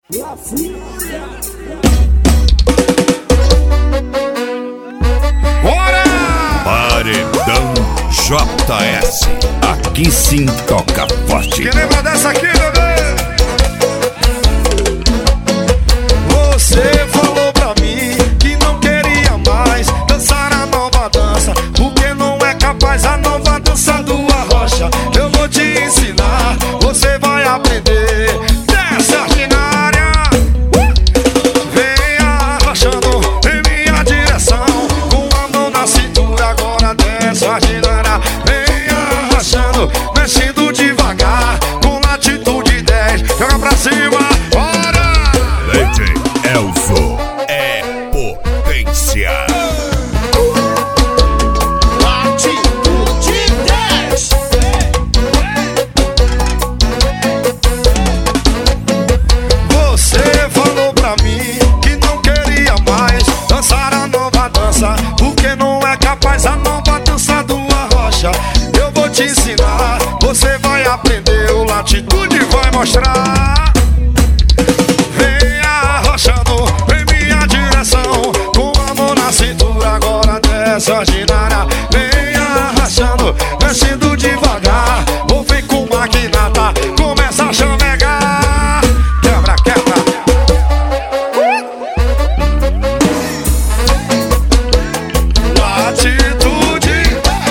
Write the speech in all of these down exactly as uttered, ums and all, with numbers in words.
La Fúria. Bora! Paredão J S. Aqui sim toca forte. Quem lembra dessa aqui, bebê? Você falou pra mim que não queria mais dançar a nova dança, porque não é capaz a nova dança do Arrocha. Eu vou te ensinar, você vai aprender. Desce ordinária, venha arrochando em minha direção, com a mão na cintura, agora desce ordinária. Venha arrochando, mexendo devagar, com latitude dez, joga pra cima, bora! D J Elzo é potência. Latitude dez. Você falou pra mim que não queria mais dançar a nova dança, porque não é capaz a nova dança do Arrocha. Eu vou te ensinar, você vai aprender, o Latitude vai mostrar. Venha arrochando em minha direção, com a mão na cintura, agora desce ordinária. Venha arrochando, mexendo devagar, ou vem com maquinata, começa a chamegar. Quebra, quebra. Latitude.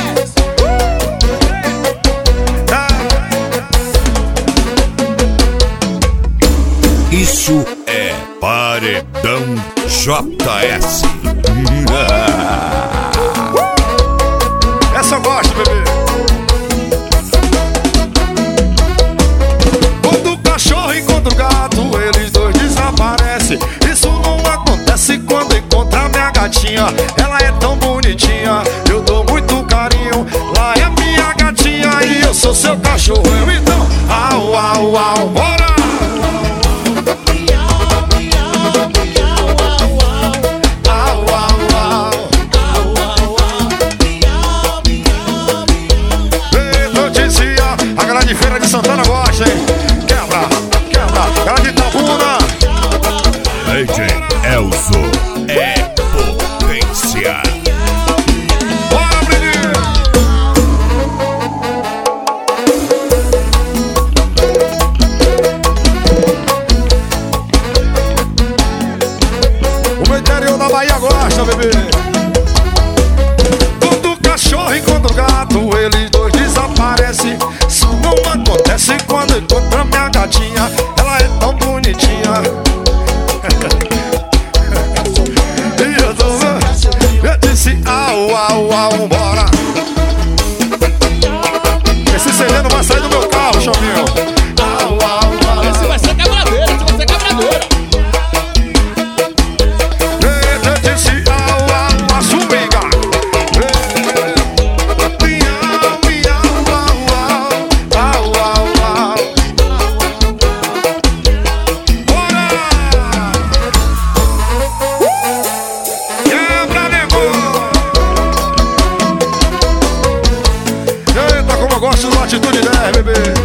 Isso é Paredão J S. Essa eu gosto, bebê. Quando o cachorro encontra o gato, eles dois desaparecem. Isso não acontece quando encontra minha gatinha. Ela é tão bonitinha, eu dou muito carinho. Lá é minha gatinha e eu sou seu cachorro. Eu então, au, au, au, bora! Au, au, au. Ei, notícia, a galera de Feira de Santana gosta, hein? Quebra, quebra, galera de Itabuna. D J Elzo é potência. Bora, menino! O meu interior da Bahia gosta, bebê. Quando o cachorro encontra o gato, eles dois desaparecem. Isso não acontece quando encontra minha gatinha. Ela é tão bonitinha. E eu tô... Eu disse au, au, au, bora. Esse C D não vai sair do meu carro, Chaminho. Au, au, au. Esse vai ser quebradeira, esse vai ser quebradeira. Eu disse au, au, a swinga. Miau, miau, au, au, au, au. Bora! Quebra, nego! Eita, como eu gosto do Latitude dez, bebê.